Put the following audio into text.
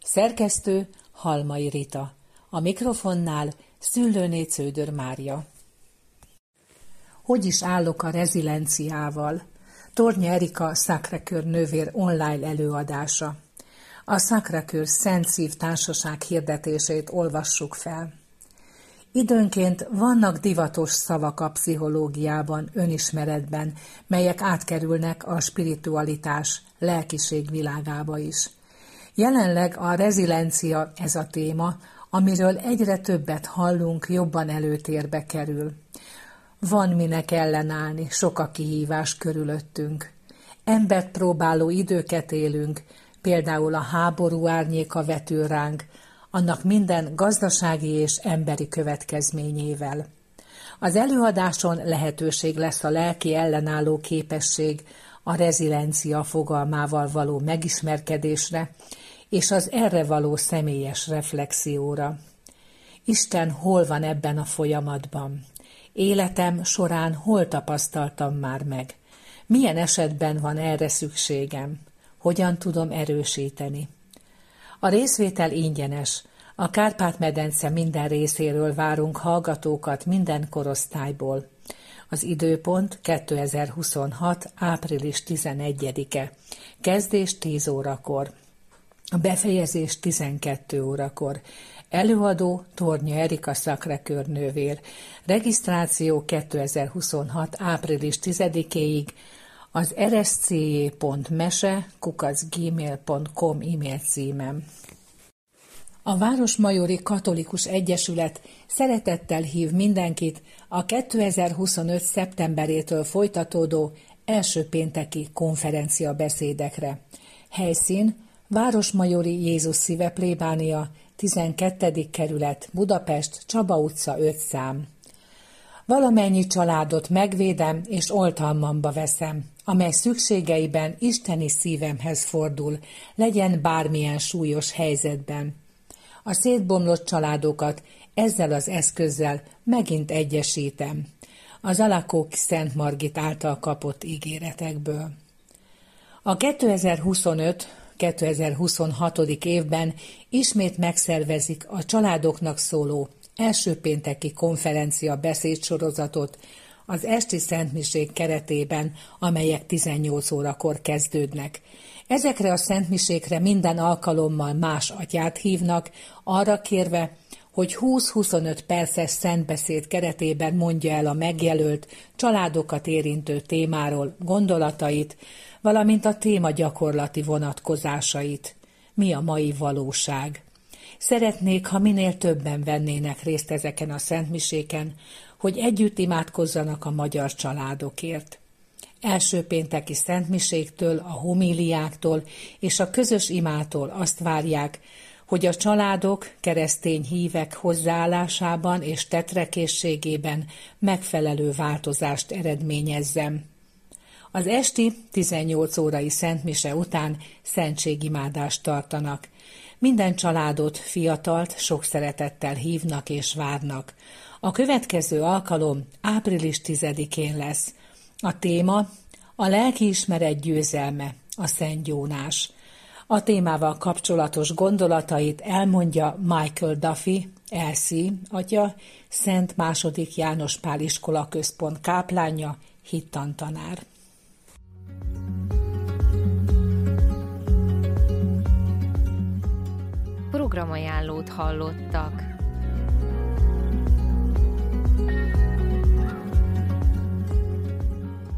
Szerkesztő Halmai Rita. A mikrofonnál Szüllőné Cződör Mária. Hogy is állok a rezilienciával? Tornya Erika Sacré-Cœur nővér online előadása. A Sacré-Cœur Szent Szív Társaság hirdetését olvassuk fel. Időnként vannak divatos szavak a pszichológiában, önismeretben, melyek átkerülnek a spiritualitás, lelkiség világába is. Jelenleg a reziliencia ez a téma, amiről egyre többet hallunk, jobban előtérbe kerül. Van minek ellenállni, sok a kihívás körülöttünk. Embert próbáló időket élünk, például a háború árnyéka vetül ránk, annak minden gazdasági és emberi következményével. Az előadáson lehetőség lesz a lelki ellenálló képesség, a reziliencia fogalmával való megismerkedésre, és az erre való személyes reflexióra. Isten hol van ebben a folyamatban? Életem során hol tapasztaltam már meg? Milyen esetben van erre szükségem? Hogyan tudom erősíteni? A részvétel ingyenes. A Kárpát-medence minden részéről várunk hallgatókat minden korosztályból. Az időpont 2026. április 11-e. Kezdés 10 órakor. A befejezés 12 órakor. Előadó Tornya Erika Sacré-Cœur nővér. Regisztráció 2026. április 10-éig az rscj.mese@gmail.com e-mail címem. A Városmajori Katolikus Egyesület szeretettel hív mindenkit a 2025. szeptemberétől folytatódó első pénteki konferenciabeszédekre. Helyszín Városmajori Jézus Szíve plébánia, 12. kerület, Budapest, Csaba utca 5 szám. Valamennyi családot megvédem és oltalmamba veszem, amely szükségeiben isteni szívemhez fordul, legyen bármilyen súlyos helyzetben. A szétbomlott családokat ezzel az eszközzel megint egyesítem. Az Alakók Szent Margit által kapott ígéretekből. A 2025-2026. évben ismét megszervezik a családoknak szóló első pénteki konferencia beszédsorozatot az esti szentmisék keretében, amelyek 18 órakor kezdődnek. Ezekre a szentmisékre minden alkalommal más atyát hívnak, arra kérve, hogy 20-25 perces szentbeszéd keretében mondja el a megjelölt, családokat érintő témáról gondolatait, valamint a téma gyakorlati vonatkozásait. Mi a mai valóság? Szeretnék, ha minél többen vennének részt ezeken a szentmiséken, hogy együtt imádkozzanak a magyar családokért. Első pénteki szentmiséktől, a homíliáktól és a közös imától azt várják, hogy a családok, keresztény hívek hozzáállásában és tetrekészségében megfelelő változást eredményezzem. Az esti 18 órai szentmise után szentségimádást tartanak. Minden családot, fiatalt sok szeretettel hívnak és várnak. A következő alkalom április 10-én lesz. A téma a lelkiismeret győzelme, a szentgyónás. A témával kapcsolatos gondolatait elmondja Michael Duffy, LC atya, Szent II. János Pál Iskola Központ káplánja, hittantanár. Programajánlót hallottak.